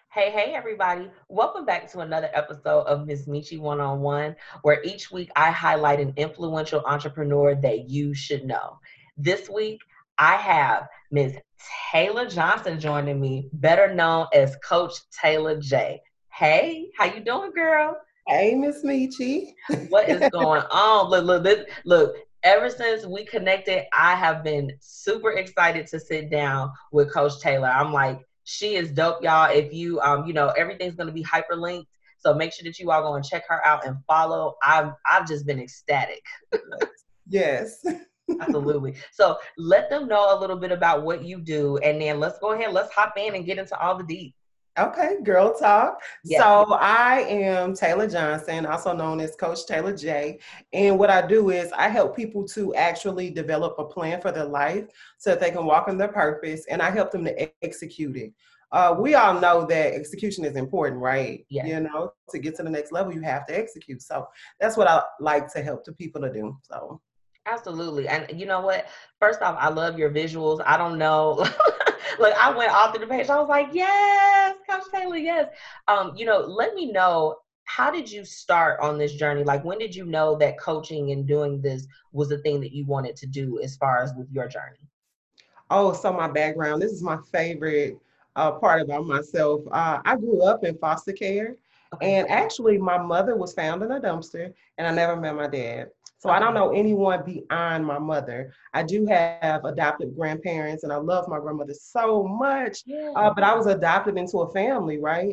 Hey, everybody. Welcome back to another episode of Miss Michi One on One, where each week I highlight an influential entrepreneur that you should know. This week, I have Miss Taylor Johnson joining me, better known as Coach Taylor J. Hey, how you doing, girl? Hey, Miss Michi. What is going on? Look. Ever since we connected, I have been super excited to sit down with Coach Taylor. I'm like, she is dope, y'all. If you, everything's gonna be hyperlinked, so make sure that you all go and check her out and follow. I've just been ecstatic. Yes. Absolutely. So let them know a little bit about what you do, and then let's go ahead, let's hop in and get into all the deep. Okay, girl talk. Yes. So I am Taylor Johnson, also known as Coach Taylor J. And what I do is I help people to actually develop a plan for their life so that they can walk in their purpose, and I help them to execute it. We all know that execution is important, right? Yes. To get to the next level, you have to execute. So that's what I like to help the people to do. So Absolutely. And you know what? First off, I love your visuals. I don't know. Like I went off to the page. I was like, yes, Coach Taylor, yes. Let me know, how did you start on this journey? Like when did you know that coaching and doing this was the thing that you wanted to do as far as with your journey? Oh, so my background, this is my favorite part about myself. I grew up in foster care, Okay. and actually, my mother was found in a dumpster, and I never met my dad. So I don't Okay. know anyone beyond my mother. I do have adoptive grandparents, and I love my grandmother so much, Yeah. but I was adopted into a family, right?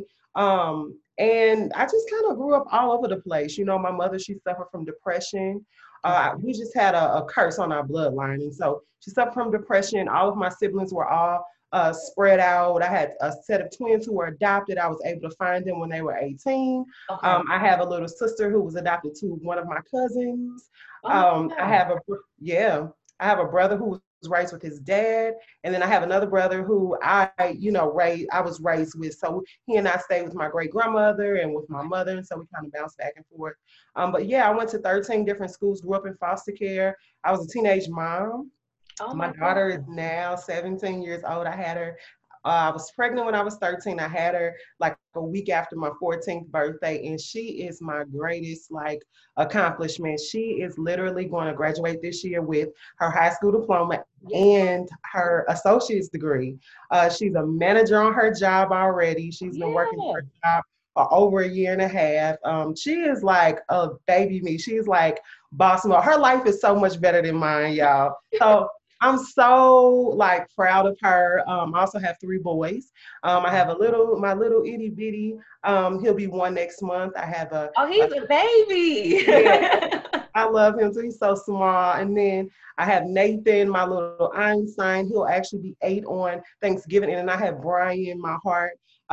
And I just kind of grew up all over the place. My mother, she suffered from depression. Okay. We just had a curse on our bloodline. And so she suffered from depression. All of my siblings were all spread out. I had a set of twins who were adopted. I was able to find them when they were 18. Okay. I have a little sister who was adopted to one of my cousins. Oh I wow. have yeah, I have a brother who was raised with his dad, and then I have another brother who I was raised with. So he and I stayed with my great grandmother and with my Okay. mother, and so we kind of bounced back and forth. But yeah, I went to 13 different schools, grew up in foster care. I was a teenage mom. Oh My my daughter is God. now 17 years old. I had her. I was pregnant when I was 13. I had her like a week after my 14th birthday, and she is my greatest accomplishment. She is literally going to graduate this year with her high school diploma Yeah. and her associate's degree. She's a manager on her job already. She's been working Yeah. her job for over a year and a half. She is like a baby me. She's like boss mode. Her life is so much better than mine, y'all. So I'm so proud of her. I also have three boys. I Okay. have my little itty bitty. He'll be one next month. I have Oh, a he's a baby. yeah. I love him too. He's so small. And then I have Nathan, my little Einstein. He'll actually be 8 on Thanksgiving. And then I have Brian, my heart.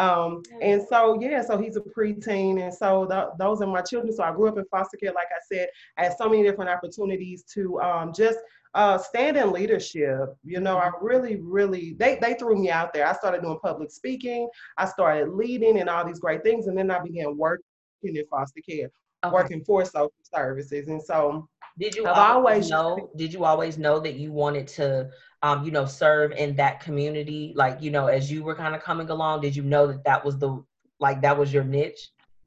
And so, yeah, so he's a preteen. And so those are my children. So I grew up in foster care. Like I said, I had so many different opportunities to just stand in leadership. I Mhm. really, really, they threw me out there. I started doing public speaking. I started leading and all these great things. And then I began working in foster care, Okay. working for social services. And so Did you I've always always just, know? Did you always know that you wanted to, serve in that community? Like, as you were kind of coming along, did you know that that was that was your niche?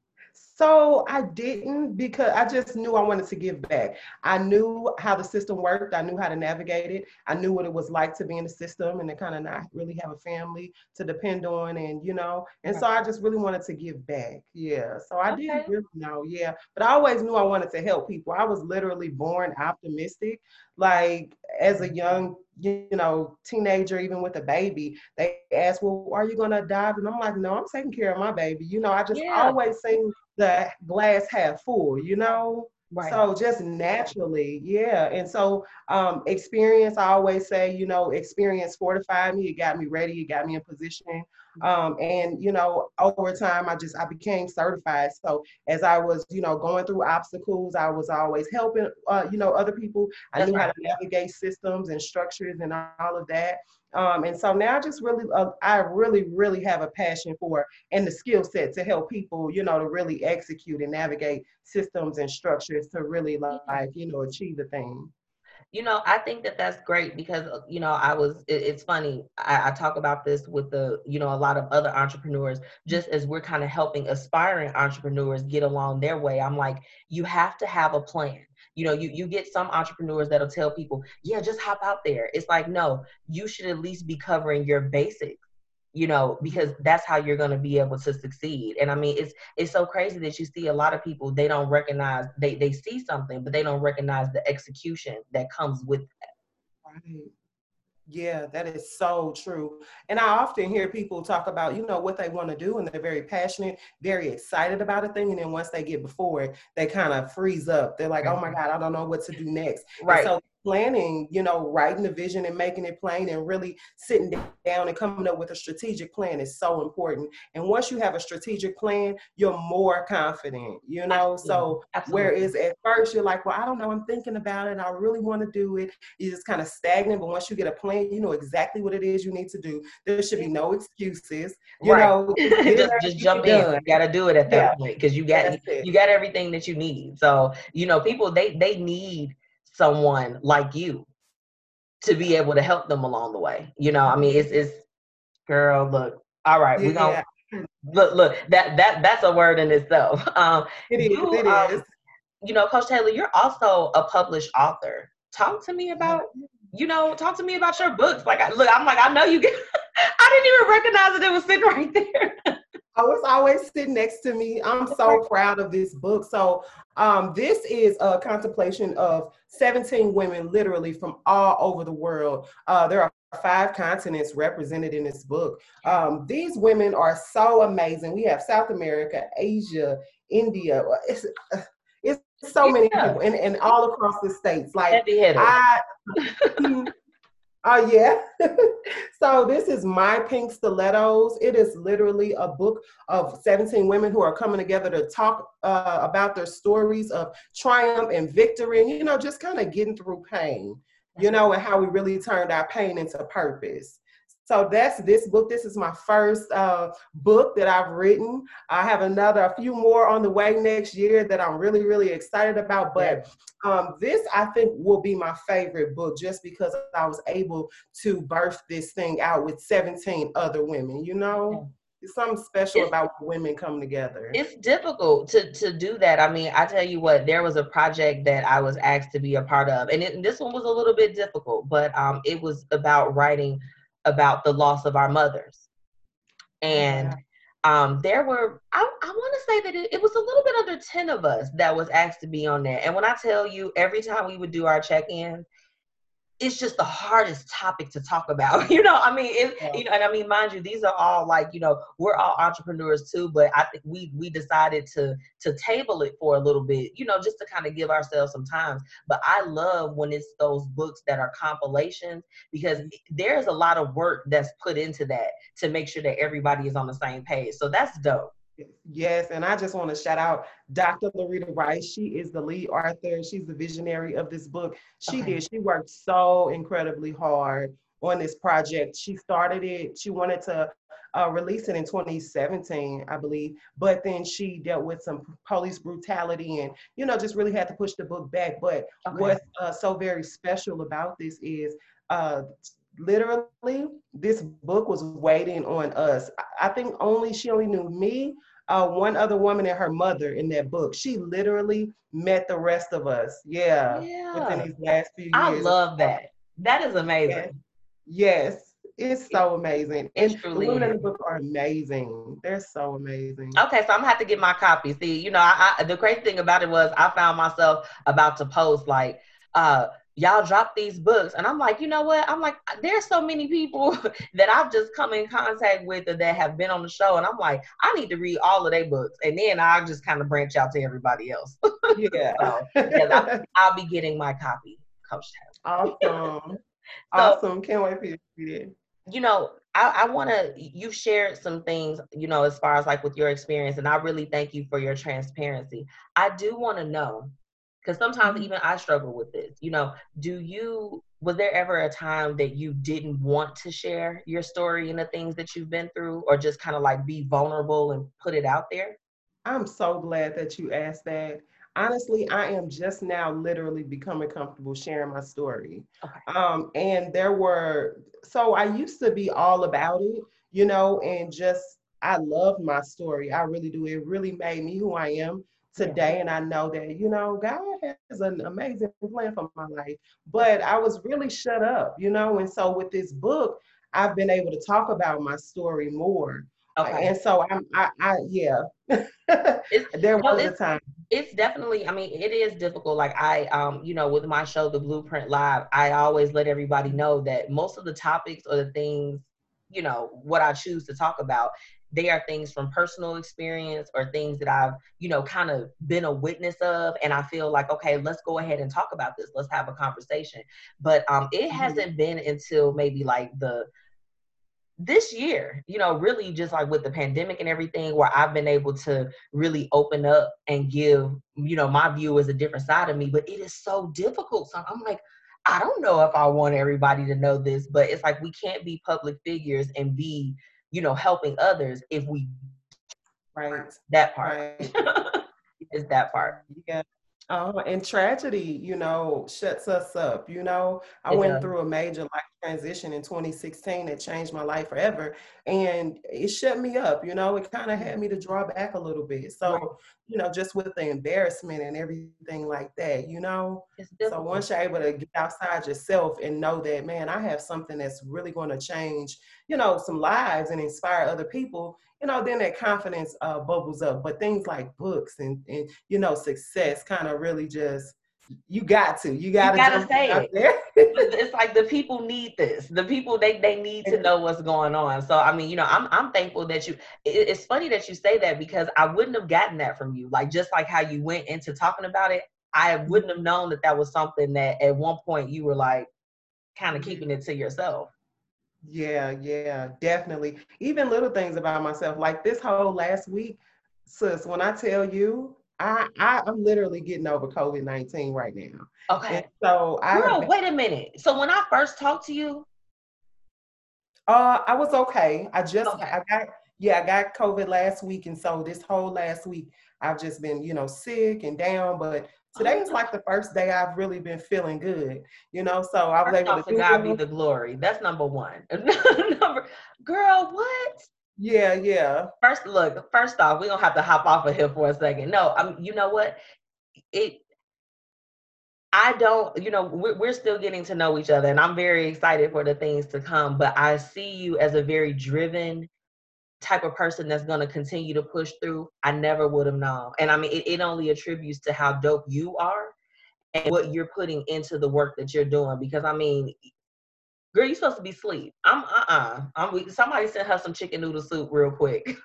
so I didn't because I just knew I wanted to give back. I knew how the system worked. I knew how to navigate it. I knew what it was like to be in the system and to kind of not really have a family to depend on and Right. so I just really wanted to give back. Yeah. So I didn't Okay. really know. Yeah. But I always knew I wanted to help people. I was literally born optimistic. Like as a young teenager, even with a baby, they ask, well, are you going to adopt? And I'm like, no, I'm taking care of my baby. I just Yeah. always seen the glass half full. Right. So just naturally, yeah. And so experience, I always say, experience fortified me. It got me ready. It got me in position. And over time, I became certified. So as I was, going through obstacles, I was always helping, other people. I That's knew how right. to navigate systems and structures and all of that. And so now I really, really have a passion for and the skill set to help people, to really execute and navigate systems and structures to really Yeah. achieve the thing. I think that that's great because, it's funny. I talk about this with a lot of other entrepreneurs, just as we're kind of helping aspiring entrepreneurs get along their way. I'm like, you have to have a plan. You get some entrepreneurs that'll tell people, yeah, just hop out there. It's like, no, you should at least be covering your basics, because that's how you're going to be able to succeed. And I mean, it's so crazy that you see a lot of people, they don't recognize, they see something, but they don't recognize the execution that comes with that. Right. Yeah, that is so true. And I often hear people talk about, what they want to do, and they're very passionate, very excited about a thing. And then once they get before it, they kind of freeze up. They're like, oh my God, I don't know what to do next. Right. And so planning, writing the vision and making it plain and really sitting down and coming up with a strategic plan is so important. And once you have a strategic plan, you're more confident, Absolutely. So Absolutely. whereas at first you're like, well, I don't know, I'm thinking about it. I really want to do it. You're just kind of stagnant. But once you get a plan, you know exactly what it is you need to do. There should be no excuses. Just jump in. You got to do it at that point because you got everything that you need. So, people, they need someone like you to be able to help them along the way. I mean, it's girl, look, all right, we're going to look, that's a word in itself. It is. Coach Taylor, you're also a published author. Talk to me about your books. Like, I'm like, I know you get, I didn't even recognize that it was sitting right there. Oh, it's always sitting next to me. I'm so proud of this book. So this is a contemplation of 17 women literally from all over the world. There are 5 continents represented in this book. These women are so amazing. We have South America, Asia, India. It's so many people and all across the states. Like Oh, yeah. So this is My Pink Stilettos. It is literally a book of 17 women who are coming together to talk about their stories of triumph and victory, and, just kind of getting through pain, and how we really turned our pain into purpose. So that's this book. This is my first book that I've written. I have a few more on the way next year that I'm really, really excited about. But this, I think, will be my favorite book just because I was able to birth this thing out with 17 other women, It's something special about women coming together. It's difficult to do that. I mean, I tell you what, there was a project that I was asked to be a part of, and this one was a little bit difficult, but it was about writing about the loss of our mothers. And there were, I want to say that it was a little bit under 10 of us that was asked to be on there. And when I tell you, every time we would do our check-in, it's just the hardest topic to talk about. And I mean, mind you, these are all like, we're all entrepreneurs too, but I think we decided to table it for a little bit, just to kind of give ourselves some time. But I love when it's those books that are compilations, because there's a lot of work that's put into that to make sure that everybody is on the same page. So that's dope. Yes, and I just want to shout out Dr. Loretta Rice. She is the lead author. She's the visionary of this book. She worked so incredibly hard on this project. She started it. She wanted to release it in 2017, I believe, but then she dealt with some police brutality and, just really had to push the book back. But what's so very special about this is literally, this book was waiting on us. I think she only knew me, one other woman and her mother in that book. She literally met the rest of us. Within these last few years. I love that. That is amazing. Yes. It's so amazing. And the women in the book are amazing. They're so amazing. Okay, so I'm gonna have to get my copy. See, the crazy thing about it was I found myself about to post like, y'all drop these books. And I'm like, you know what? I'm like, there's so many people that I've just come in contact with that have been on the show. And I'm like, I need to read all of their books. And then I'll just kind of branch out to everybody else. I'll be getting my copy, Coach Taylor. Awesome. Awesome. Can't wait for you to read it. I want to, you shared some things, as far as like with your experience. And I really thank you for your transparency. I do want to know, because sometimes even I struggle with this, was there ever a time that you didn't want to share your story and the things that you've been through, or just kind of like be vulnerable and put it out there? I'm so glad that you asked that. Honestly, I am just now literally becoming comfortable sharing my story. Okay. And so I used to be all about it, and just, I love my story. I really do. It really made me who I am Yeah. today. And I know that, God has an amazing plan for my life. But I was really shut up, and so with this book, I've been able to talk about my story more. Okay. And so yeah, It's there no, was a time. it's definitely, I mean, it is difficult. Like with my show, The Blueprint Live, I always let everybody know that most of the topics or the things, what I choose to talk about, they are things from personal experience or things that I've, kind of been a witness of. And I feel like, okay, let's go ahead and talk about this. Let's have a conversation. But it Mhm. hasn't been until maybe like this year, really just like with the pandemic and everything, where I've been able to really open up and give, my view is a different side of me, but it is so difficult. So I'm like, I don't know if I want everybody to know this, but it's like we can't be public figures and be, helping others if we Right, that part right. is that part. Yeah. And tragedy, shuts us up. I It went does. through a major life transition in 2016 that changed my life forever. And it shut me up. It kind of had me to draw back a little bit. Right. So, just with the embarrassment and everything like that. It's So difficult. once you're able to get outside yourself and know that, man, I have something that's really going to change, some lives and inspire other people, then that confidence bubbles up. But things like books and success kind of really just, you You got to gotta jump say out it. there. It's like the people need this. The people they need to know what's going on. So I mean, I'm thankful that it's funny that you say that because I wouldn't have gotten that from you. Like just like how you went into talking about it, I wouldn't have known that that was something that at one point you were like kind of keeping it to yourself. Yeah, yeah, definitely. Even little things about myself, like this whole last week, sis, when I tell you, I'm literally getting over COVID-19 right now. And Okay. so I have Girl, been, wait a minute. So when I first talked to you, I was okay. okay. I got COVID last week. And so this whole last week, I've just been, sick and down. But today Oh is no. like the first day I've really been feeling good, so I was First able to off, to do God be this. the glory. That's number one. Girl, what? Yeah, yeah. First off, we don't have to hop off of here for a second. No, you know what? It I don't, we're still getting to know each other and I'm very excited for the things to come, but I see you as a very driven type of person that's going to continue to push through. I never would have known. And I mean, it only attributes to how dope you are and what you're putting into the work that you're doing. Because I mean, girl, you're supposed to be asleep. I'm weak. Somebody sent her some chicken noodle soup real quick.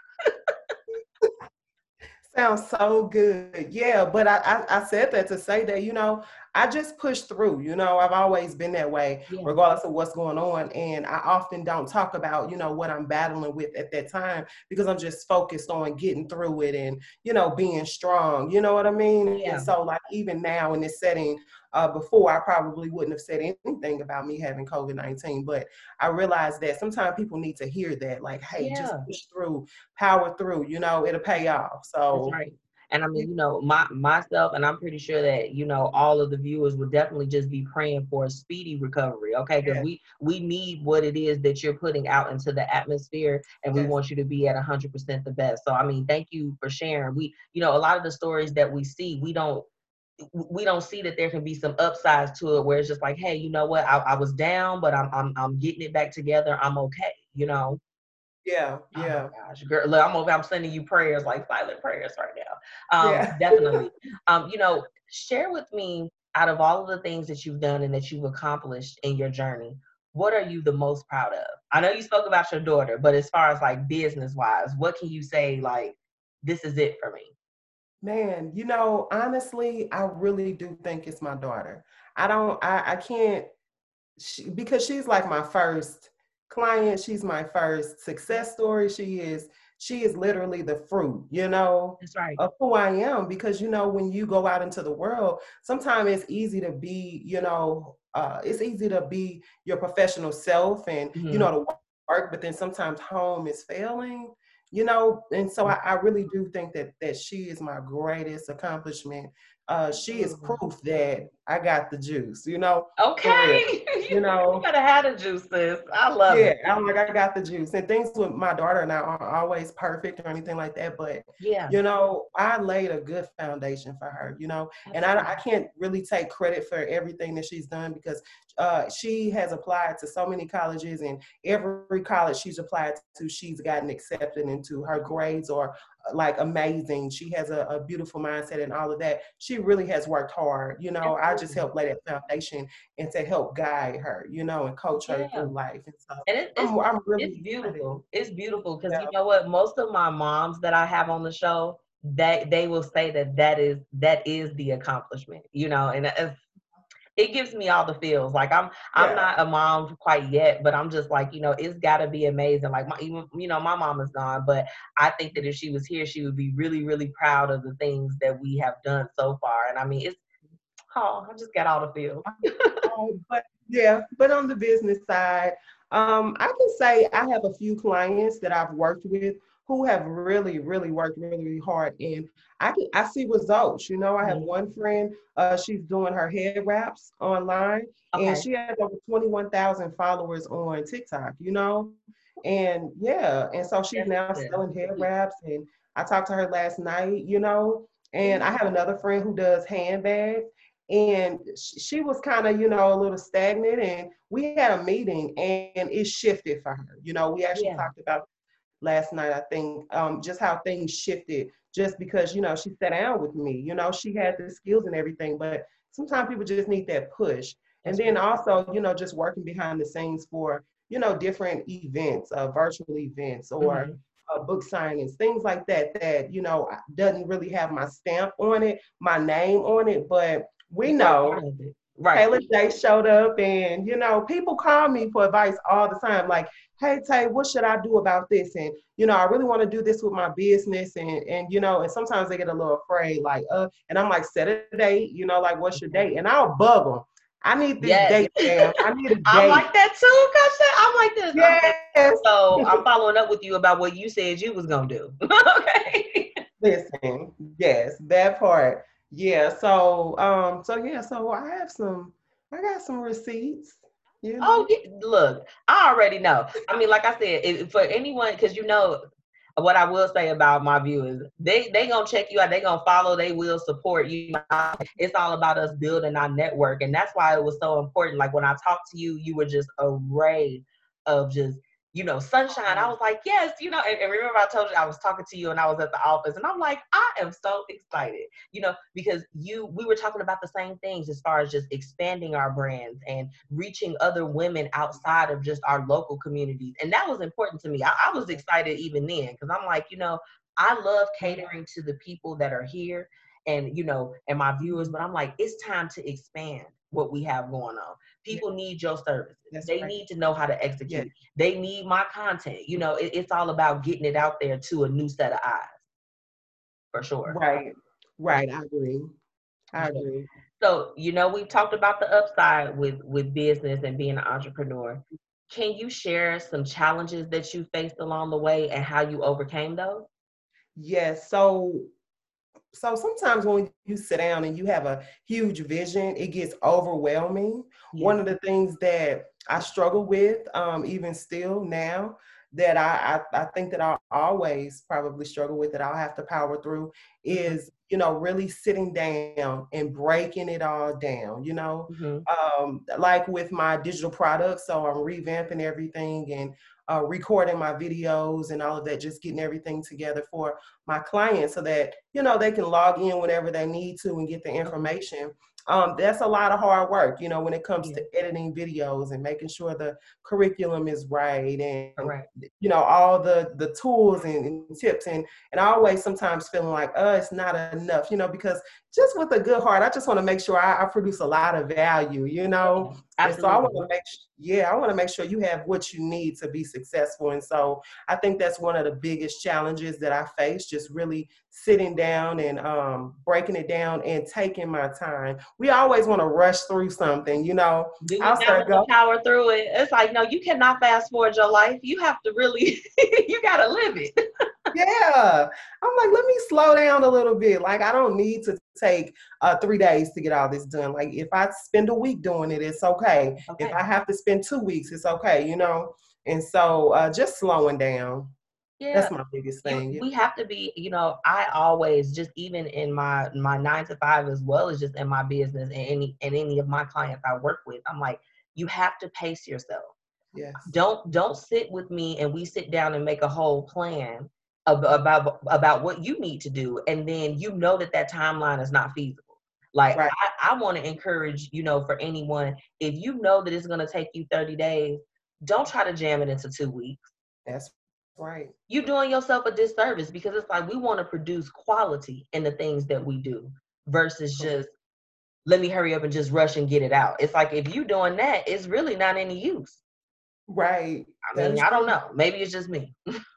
Sounds so good. Yeah, but I said that to say that, I just push through. I've always been that way, Yeah. regardless of what's going on. And I often don't talk about, what I'm battling with at that time because I'm just focused on getting through it and, being strong. You know what I mean? And Yeah. so, like, even now in this setting, before I probably wouldn't have said anything about me having COVID-19, but I realized that sometimes people need to hear that, like, hey, just Yeah. push through, power through, it'll pay off. That's So, right. And I yeah, mean, myself, and I'm pretty sure that, all of the viewers would definitely just be praying for a speedy recovery. Okay. Because yeah, we need what it is that you're putting out into the atmosphere and we yes, want you to be at 100% the best. So, I mean, thank you for sharing. A lot of the stories that we see, we don't see that there can be some upsides to it where it's just like, hey, you know what? I was down, but I'm getting it back together. I'm okay. yeah, Oh my yeah, gosh, girl! Look, I'm sending you prayers, like silent prayers, right now. yeah. Definitely. Share with me out of all of the things that you've done and that you've accomplished in your journey. What are you the most proud of? I know you spoke about your daughter, but as far as like business wise, what can you say? Like, this is it for me. Man, honestly, I really do think it's my daughter. I can't, because she's like my first client. She's my first success story. She is literally the fruit, That's right. of who I am. Because, when you go out into the world, sometimes it's easy to be, it's easy to be your professional self and, Hmm. to work, but then sometimes home is failing. And so I really do think that she is my greatest accomplishment. she is proof that I got the juice, for real. Okay. You You know, gotta have the juice, sis. I love yeah, it. I'm like, I got the juice. And things with my daughter and I aren't always perfect or anything like that. But, Yeah, I laid a good foundation for her. And I absolutely. can't really take credit for everything that she's done because she has applied to so many colleges, and every college she's applied to, she's gotten accepted into. Her grades are like amazing. She has a beautiful mindset and all of that. She really has worked hard. I just Absolutely. helped lay that foundation and to help guide her, and coach her Yeah. through life. And so And I'm it's really excited. beautiful. It's beautiful because Yeah. you know what? Most of my moms that I have on the show, they will say that is the accomplishment, and it gives me all the feels. Like I'm Yeah. not a mom quite yet, but I'm just like, it's got to be amazing. Like my mom is gone, but I think that if she was here, she would be really, really proud of the things that we have done so far. And I mean, I just got all the feels. But yeah, but on the business side, I can say I have a few clients that I've worked with who have really, really worked really, really hard, and I see results. I have Mhm. one friend, she's doing her head wraps online, and Okay. she has over 21,000 followers on TikTok. And yeah, and so she's That's now good. selling head wraps, and I talked to her last night. And I Yeah. have another friend who does handbags, and she was kind of a little stagnant, and we had a meeting and it shifted for her. We actually Yeah. talked about last night, I think, just how things shifted just because she sat down with me. She had the skills and everything, but sometimes people just need that push. And That's then right. also just working behind the scenes for different events, virtual events, or Mhm. book signings, things like that doesn't really have my stamp on it, my name on it, but we You are part know of it. Right. Taylor J showed up, and people call me for advice all the time, like, "Hey Tay, what should I do about this?" And I really want to do this with my business, and sometimes they get a little afraid, like, and I'm like, set a date, like, what's your Okay. date? And I'll bug them. I need this Yes. date, Sam. I need a I'm date. like that too, Coach. I'm like this. I'm like, Yes. so I'm following up with you about what you said you was gonna do. Okay. Listen, yes, that part. Yeah. So I got some receipts, you Oh, know. look, I already know. I mean, like I said, for anyone, because what I will say about my viewers, they gonna check you out, they gonna follow, they will support you. It's all about us building our network, and that's why it was so important. Like when I talked to you, you were just a ray of just sunshine. I was like, yes, and remember I told you I was talking to you and I was at the office, and I'm like, I am so excited, because we were talking about the same things as far as just expanding our brands and reaching other women outside of just our local communities. And that was important to me. I was excited even then because I'm like, I love catering to the people that are here and my viewers, but I'm like, it's time to expand what we have going on. Yeah, People need your services. that's They right. need to know how to Yeah, execute. They need my content. It's all about getting it out there to a new set of eyes, for sure. right. For Right. I agree. I sure. agree. So, we've talked about the upside with business and being an entrepreneur. Can you share some challenges that you faced along the way and how you overcame those? Yes. So sometimes when you sit down and you have a huge vision, it gets overwhelming. Yeah. One of the things that I struggle with, even still now, that I think that I'll always probably struggle with, that I'll have to power through, Hmm. is really sitting down and breaking it all down. Hmm. Like with my digital products, so I'm revamping everything and recording my videos and all of that, just getting everything together for my clients so that they can log in whenever they need to and get the Okay. information. That's a lot of hard work when it comes Yeah. to editing videos and making sure the curriculum is right, and Correct. all the tools and tips, and I always sometimes feeling like it's not enough, because just with a good heart, I just want to make sure I produce a lot of value. Yeah. And so I want Absolutely. to I want to make sure you have what you need to be successful. And so I think that's one of the biggest challenges that I face, just really sitting down and breaking it down and taking my time. We always want to rush through something. Do you I'll not start want to go, power through it? It's like, no, you cannot fast forward your life. You have to really, you got to live it. yeah. I'm I'm like, let me slow down a little bit. Like, I don't need to take 3 days to get all this done. Like, if I spend a week doing it, it's okay. If Okay. I have to spend 2 weeks, it's okay, you know? And so just slowing down. Yeah. That's my biggest thing. We have to be, I always, just even in my 9 to 5, as well as just in my business and any of my clients I work with, I'm like, you have to pace yourself. Yes. Don't sit with me and we sit down and make a whole plan about what you need to do, and then that timeline is not feasible. Like, Right. I want to encourage, for anyone, if you know that it's going to take you 30 days, don't try to jam it into 2 weeks. That's right. You're doing yourself a disservice, because it's like, we want to produce quality in the things that we do versus just, let me hurry up and just rush and get it out. It's like, if you're doing that, it's really not any use. Right. I mean, I don't know. Maybe it's just me.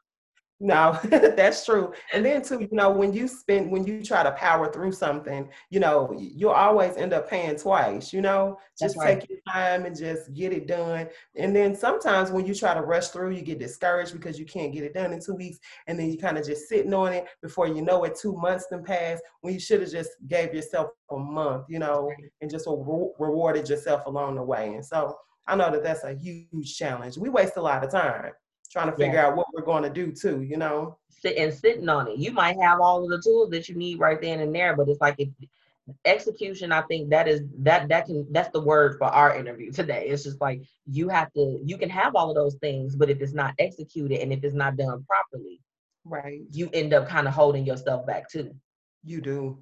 No, that's true. And then too, when you try to power through something, you'll always end up paying twice, That's just right. take your time and just get it done. And then sometimes when you try to rush through, you get discouraged because you can't get it done in 2 weeks. And then you kind of just sitting on it. Before you know it, 2 months then pass, when you should have just gave yourself a month, and just rewarded yourself along the way. And so I know that that's a huge challenge. We waste a lot of time trying to figure out what we're going to do too, Sitting on it. You might have all of the tools that you need right then and there, but it's like, execution, I think that's the word for our interview today. It's just like, you can have all of those things, but if it's not executed and if it's not done properly, right, you end up kind of holding yourself back too. You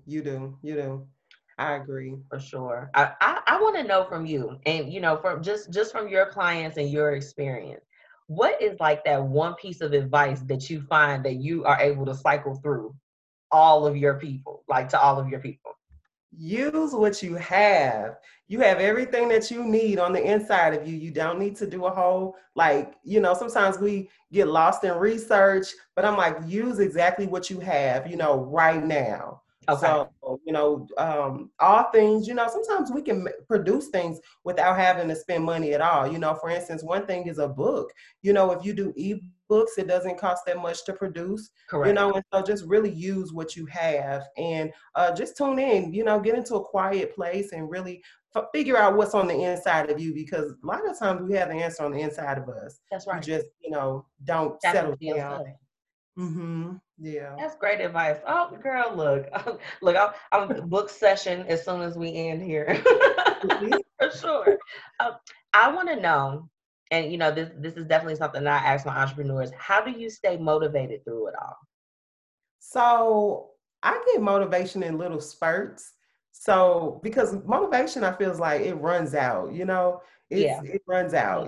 do. I agree. For sure. I want to know from you, and from just from your clients and your experience, what is like that one piece of advice that you find that you are able to cycle through all of your people, like to all of your people? Use what you have. You have everything that you need on the inside of you. You don't need to do a whole, sometimes we get lost in research, but I'm like, use exactly what you have, right now. Okay. So, all things, sometimes we can produce things without having to spend money at all. For instance, one thing is a book. If you do ebooks, it doesn't cost that much to produce. Correct. And so just really use what you have, and just tune in, get into a quiet place and really figure out what's on the inside of you, because a lot of times we have the answer on the inside of us. That's right. We just, don't settle down. Yeah. That's great advice. Oh, girl, look, I'm book session as soon as we end here. For sure. I want to know, and this is definitely something that I ask my entrepreneurs: how do you stay motivated through it all? So I get motivation in little spurts. So because motivation, I feel like it runs out, it runs out,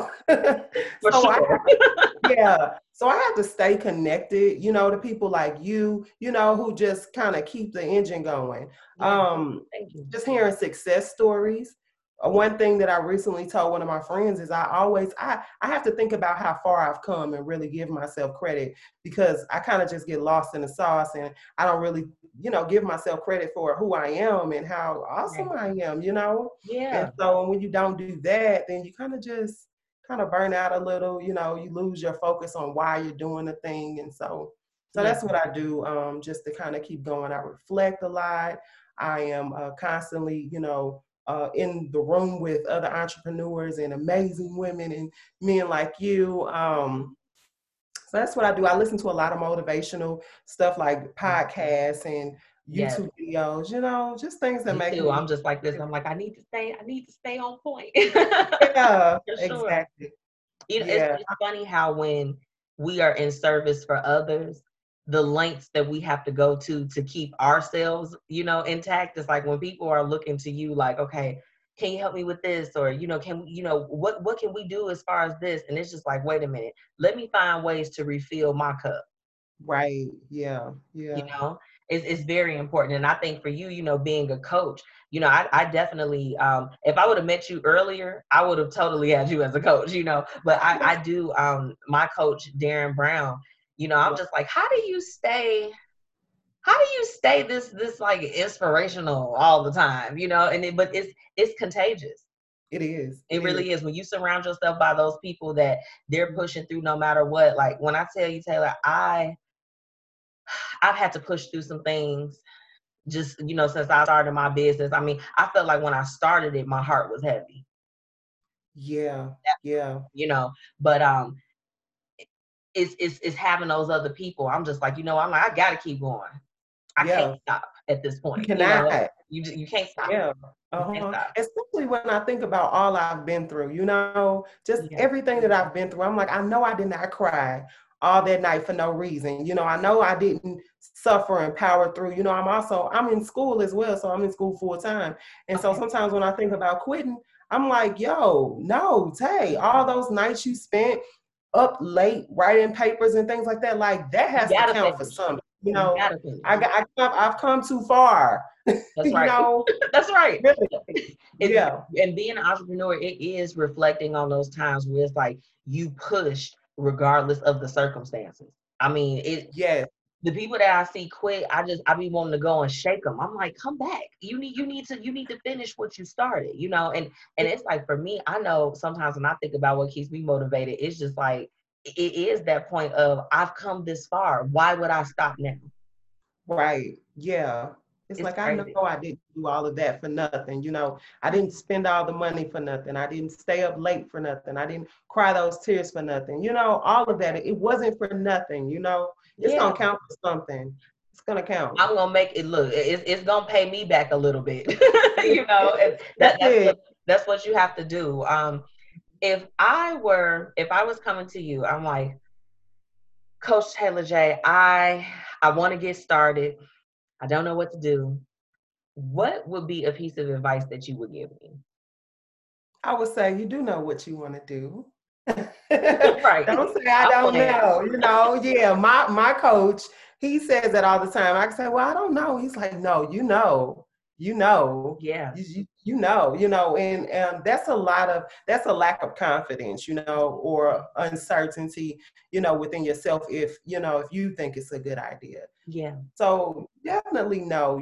For so sure. So I have to stay connected, to people like you, who just kind of keep the engine going. Thank you. Just hearing success stories. One thing that I recently told one of my friends is I have to think about how far I've come and really give myself credit, because I kind of just get lost in the sauce and I don't really, give myself credit for who I am and how awesome I am, Yeah. And so when you don't do that, then you kind of burn out a little, you lose your focus on why you're doing the thing. And so that's what I do, just to kind of keep going. I reflect a lot. I am constantly, in the room with other entrepreneurs and amazing women and men like you. So that's what I do. I listen to a lot of motivational stuff, like podcasts and YouTube videos, just things that make me. I'm just like this. I'm like, I need to stay on point. Yeah, For sure. exactly. It's funny how when we are in service for others, the lengths that we have to go to keep ourselves, intact. It's like when people are looking to you like, okay, can you help me with this? Or, what can we do as far as this? And it's just like, wait a minute, let me find ways to refill my cup. Right. Yeah. It's very important. And I think for you, being a coach, I definitely, if I would have met you earlier, I would have totally had you as a coach, but I do, my coach, Darren Brown, I'm just like, how do you stay this like inspirational all the time, but it's contagious. It is. It really is. When you surround yourself by those people that they're pushing through no matter what, like when I tell you, Taylor, I've had to push through some things just, since I started my business. I mean, I felt like when I started it, my heart was heavy, Yeah. Yeah. you know, but it's having those other people. I'm just like, I'm like, I gotta keep going. I can't Yeah. stop at this You point. cannot. You can't stop. Yeah. You can't Uh-huh. stop. Especially when I think about all I've been through, just Yeah. everything that I've been through. I'm like, I know I did not cry all that night for no reason. I know I didn't suffer and power through. I'm in school as well. So I'm in school full time. And so Okay. sometimes when I think about quitting, I'm like, yo, no, Tay, all those nights you spent up late writing papers and things like that, like that You has to gotta count for finish. something. You gotta finish. I've come too far. That's you right. know, That's right. really. It, Yeah. and being an entrepreneur, it is reflecting on those times where it's like you pushed regardless of the circumstances. I mean, Yes. the people that I see quit, I be wanting to go and shake them. I'm like, come back. You need to finish what you started, and it's like for me, I know sometimes when I think about what keeps me motivated, it's just like it is that point of I've come this far. Why would I stop now? Right. Yeah. It's It's like I know crazy. I didn't do all of that for nothing. I didn't spend all the money for nothing. I didn't stay up late for nothing. I didn't cry those tears for nothing. All of that. It wasn't for nothing. It's Yeah. gonna count for something. It's gonna count. I'm gonna make it look. It's gonna pay me back a little bit, and That's it. that's what you have to do. If I was coming to you, I'm like, Coach Taylor J, I want to get started. I don't know what to do. What would be a piece of advice that you would give me? I would say you do know what you want to do. Right. Don't say I I don't plan. know. Yeah, my coach, he says that all the time. I say, well, I don't know. He's like, no, you know, Yeah. and that's a lack of confidence, or uncertainty, within yourself if you think it's a good idea. Yeah. So definitely no,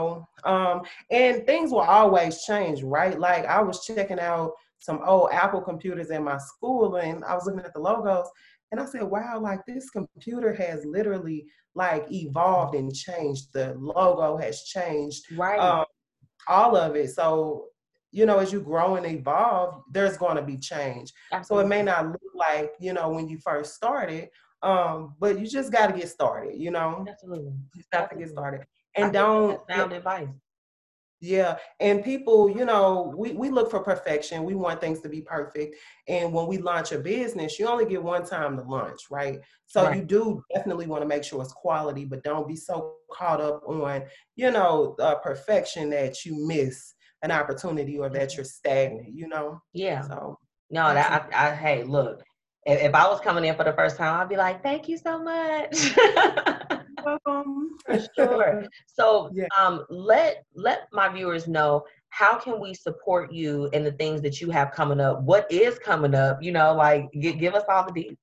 and things will always change, right? Like I was checking out some old Apple computers in my school and I was looking at the logos and I said, wow, like this computer has literally like evolved and changed. The logo has changed, Right. all of it. So, as you grow and evolve, there's going to be change. So it may Absolutely. not look like, when you first started, but you just got to get started, Absolutely. you just have to get Absolutely. started. I And think don't, that's sound advice. yeah. And people, we look for perfection. We want things to be perfect. And when we launch a business, you only get one time to launch, right? So Right. you do definitely want to make sure it's quality, but don't be so caught up on, perfection that you miss an opportunity or that you're stagnant. Yeah. So No, absolutely. hey, look, if I was coming in for the first time, I'd be like, thank you so much. Welcome. For sure. So, Yeah. let my viewers know, how can we support you in the things that you have coming up? What is coming up? Like give us all the details.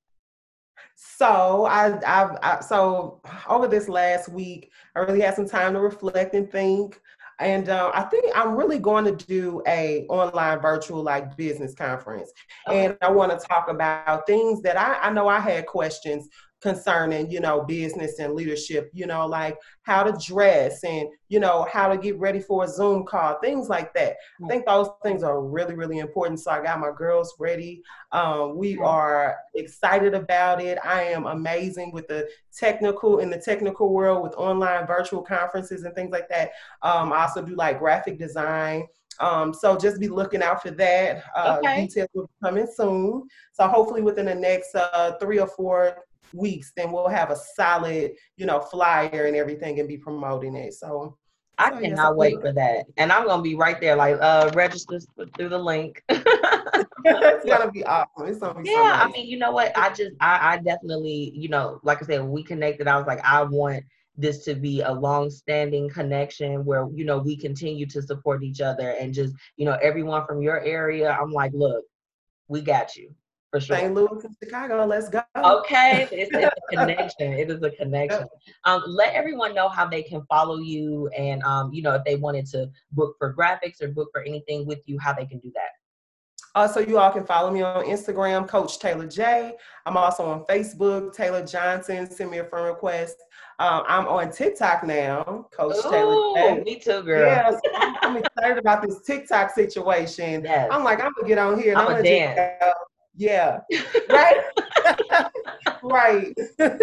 So so over this last week, I really had some time to reflect and think. And I think I'm really going to do a online virtual like business conference. Okay. And I want to talk about things that I know I had questions concerning, business and leadership, like how to dress and, how to get ready for a Zoom call, things like that. I think those things are really, really important. So I got my girls ready. We are excited about it. I am amazing with the technical world with online virtual conferences and things like that. I also do like graphic design. So just be looking out for that. Okay. Details will be coming soon. So hopefully within the next 3 or 4 weeks, then we'll have a solid, flyer and everything and be promoting it. So I yes, I'm cannot wait looking. for that. And I'm gonna be right there, like register through the link. It's gonna be awesome. It's gonna be so Yeah, I nice. mean, you know what? I definitely, like I said, when we connected, I was like, I want this to be a long-standing connection where, we continue to support each other and just, everyone from your area, I'm like, look, we got you for sure. St. Louis and Chicago, let's go. Okay, it's a connection. It is a connection. Yep. Let everyone know how they can follow you and, if they wanted to book for graphics or book for anything with you, how they can do that. So you all can follow me on Instagram, Coach Taylor J. I'm also on Facebook, Taylor Johnson. Send me a friend request. I'm on TikTok now, Coach Taylor Ooh, J. me too, girl. Yeah, so I'm excited about this TikTok situation. Yes, I'm like, I'm gonna get on here and I'm I'm a gonna just dance. yeah, right, right.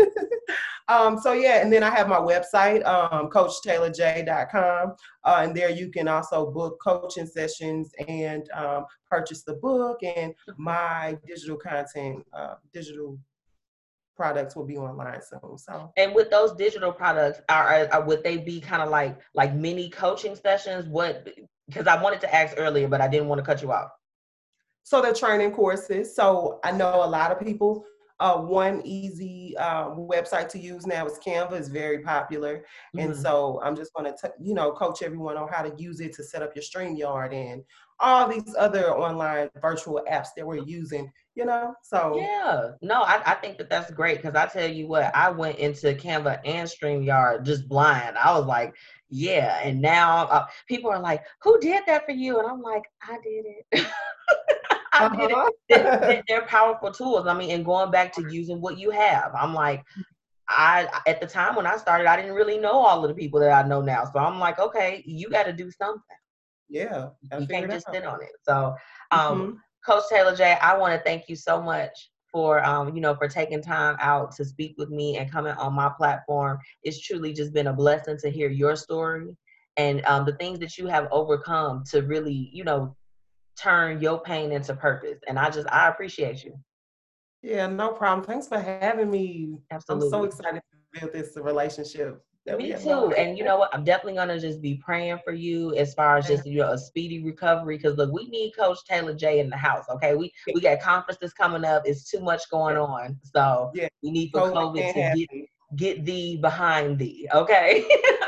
So yeah, and then I have my website, CoachTaylorJ.com, and there you can also book coaching sessions and purchase the book, and my digital content, digital products will be online soon. So And with those digital products, would they be kind of like mini coaching sessions? What? Because I wanted to ask earlier, but I didn't want to cut you off. so they're training courses. So I know a lot of people. One easy website to use now is Canva. Is very popular, and Mhm. so I'm just going to, coach everyone on how to use it to set up your StreamYard and all these other online virtual apps that we're using. So Yeah, no, I think that that's great because I tell you what, I went into Canva and StreamYard just blind. I was like, yeah, and now people are like, who did that for you? And I'm like, I did it. I did it. uh-huh. They're powerful tools. I mean, and going back to using what you have, I'm like, I at the time when I started, I didn't really know all of the people that I know now. So I'm like, okay, you got to do something. Yeah, I You can't figured just out. sit on it. So, Mhm. Coach Taylor J, I want to thank you so much for for taking time out to speak with me and coming on my platform. It's truly just been a blessing to hear your story and the things that you have overcome to really, turn your pain into purpose. And I appreciate you. Yeah, no problem. Thanks for having me. I'm so Absolutely. excited to build this relationship that we Me have going. too. And you know what? I'm definitely gonna just be praying for you as far as just a speedy recovery. Because look, we need Coach Taylor J in the house. Okay, Yeah, we got conferences coming up. It's too much going on, so yeah. we need for COVID COVID can't to have get thee behind thee. Okay,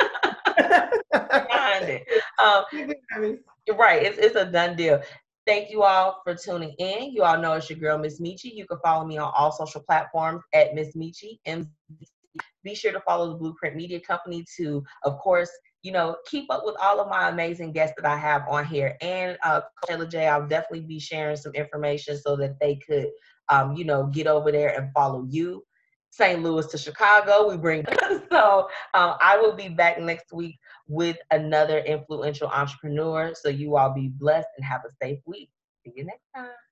behind it. Um, me. right. It's a done deal. Thank you all for tuning in. You all know it's your girl, Miss Michi. You can follow me on all social platforms at Miss Michi. Be sure to follow the Blueprint Media Company to, of course, keep up with all of my amazing guests that I have on here. And Taylor J, I'll definitely be sharing some information so that they could, get over there and follow you. St. Louis to Chicago, we bring. So I will be back next week with another influential entrepreneur. So you all be blessed and have a safe week. See you next time.